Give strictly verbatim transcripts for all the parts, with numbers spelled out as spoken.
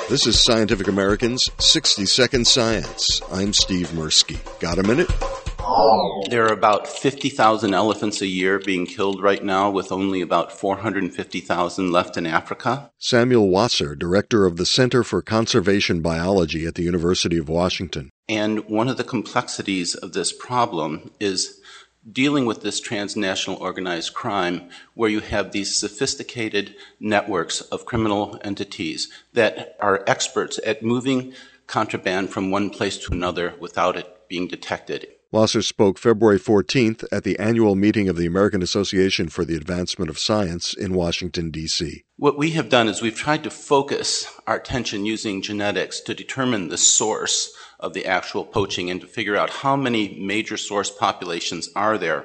This is Scientific American's sixty second Science. I'm Steve Mirsky. Got a minute? There are about fifty thousand elephants a year being killed right now, with only about four hundred fifty thousand left in Africa. Samuel Wasser, director of the Center for Conservation Biology at the University of Washington. And one of the complexities of this problem is dealing with this transnational organized crime, where you have these sophisticated networks of criminal entities that are experts at moving contraband from one place to another without it being detected. Wasser spoke February fourteenth at the annual meeting of the American Association for the Advancement of Science in Washington, D C What we have done is we've tried to focus our attention using genetics to determine the source of the actual poaching and to figure out how many major source populations are there.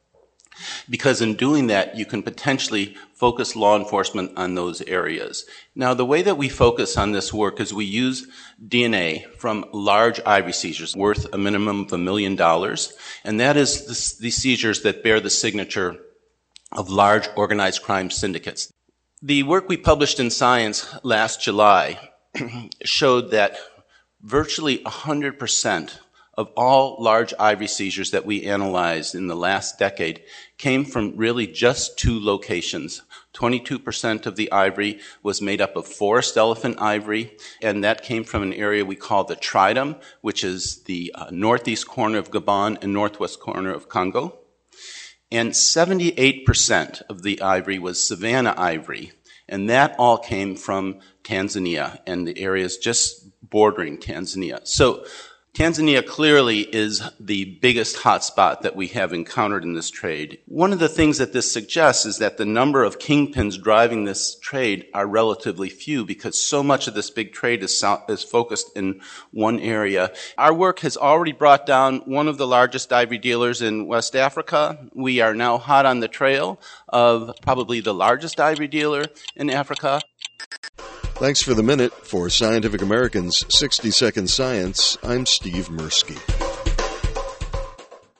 Because in doing that, you can potentially focus law enforcement on those areas. Now, the way that we focus on this work is we use D N A from large ivory seizures worth a minimum of a million dollars, and that is the, the seizures that bear the signature of large organized crime syndicates. The work we published in Science last July showed that virtually one hundred percent of all large ivory seizures that we analyzed in the last decade came from really just two locations. twenty-two percent of the ivory was made up of forest elephant ivory, and that came from an area we call the Tridom, which is the uh, northeast corner of Gabon and northwest corner of Congo. And seventy-eight percent of the ivory was savanna ivory, and that all came from Tanzania and the areas just bordering Tanzania. So Tanzania clearly is the biggest hotspot that we have encountered in this trade. One of the things that this suggests is that the number of kingpins driving this trade are relatively few, because so much of this big trade is, so- is focused in one area. Our work has already brought down one of the largest ivory dealers in West Africa. We are now hot on the trail of probably the largest ivory dealer in Africa. Thanks for the minute. For Scientific American's sixty second Science, I'm Steve Mirsky.